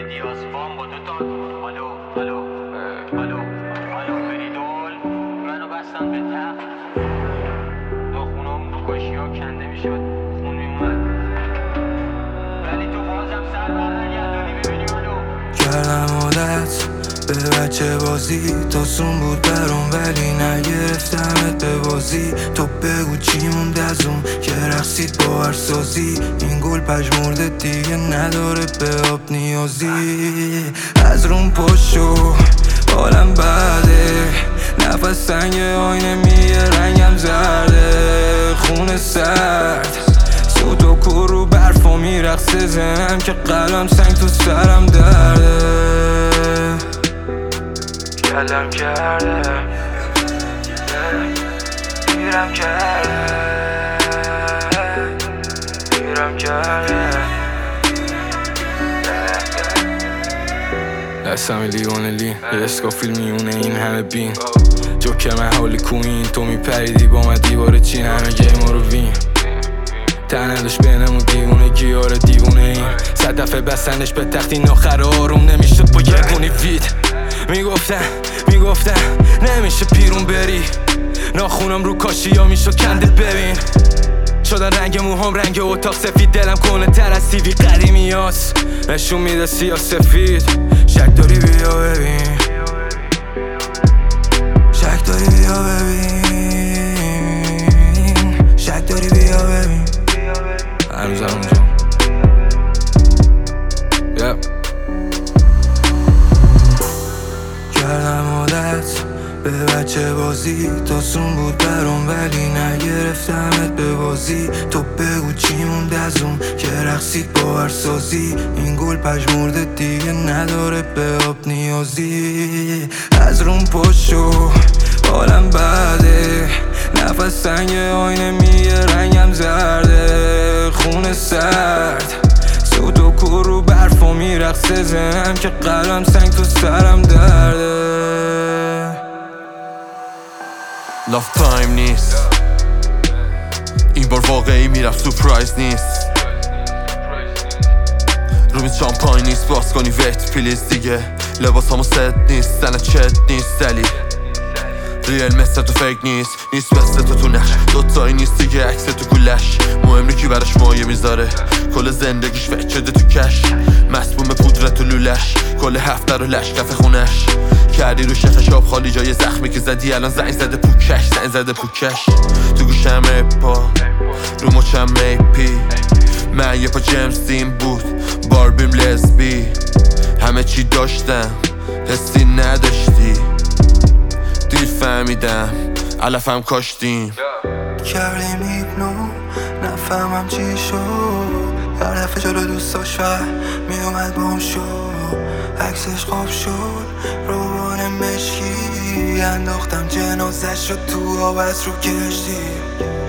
دیاز فام با دوتا الو الو الو الو فریدول منو بستن به تخت ناخونام رو کاشی ها کنده میشد خون میومد ولی تو بازم سر برنگردانی ببینی منو کردم عادت به بچه بازی تاسون بود برام ولی نگرفتمت به بازی تو بگو چی موند از اون که رقصید با هر سازی این گل پژمرده دیگه نداره به آب نیازی از روم پاشو حالم بده نفس سنگ آینه میگه رنگم زرده خون سرد سوت و کور رو برفا میرقصه زنم که قلم سنگ تو سرم درده کلم کرده گیرم کرده دستم لیوان لی یه اسکافیل میونه این همه بین جوکر من حالی کوین تو میپریدی با من دیوار چین همه گیما رو وین تنهدش بینمون دیوونه گیاره دیوونه این 100 دفعه بستنش به تخت این آخر آروم نمیشد با یه گونی وید میگفتن نمیشه پیرون بری ناخونم رو کاشی یا میشد کنده ببین شدن رنگ موهام رنگ اتاق سفید دلم کنه تر از تیوی قدیمی هاست نشون میده سیاه سفید شک داری بیا ببین شک داری بیا ببین شک داری بیا ببین هنوزم اونجا کردم عادت به بچه بازی تاسون بود برام ولی نگرفتمت به بازی تو بگو چی موند از اون که رقصید با هر سازی این گل پژمرده دیگه نداره به آب نیازی از روم پاشو حالم بده نفس سنگ آینه میگه رنگم زرده خون سرد سوت و کور رو برفا میرقصه زنم که قلم سنگ تو سرم درده لاف تایم نیست این بار واقعی میرفت سورپرایز نیست رومی شامپاین نیست باز کنی ویت پلیز دیگه لباس همو ست نیست سنت چت نیست دلی ریل مثل تو فیک نیست مثل تو نش دوتایی نیست دیگه عکس تو گولش مهم نی کی براش مایه میذاره کل زندگیش فکر شده تو کش مسموم پودر تو لولش کل هفته رو لش کف خونش کردی رو شخش آب خالی جای زخمی که زدی الان زنگ زده پوکش تو گوشم اپا رو مچم میپی من یه پا جیمز دین بود باربیم لزبی همه چی داشتم حسی نداشتی دیر فهمیدم علفم کاشتیم کردیم هیپنو نفهمم چی شد هر دفعه جلو دوستاش میومد بام شد عکسش خواب شد روبان مشکی انداختم جنازش رو تو آب از رو کشتی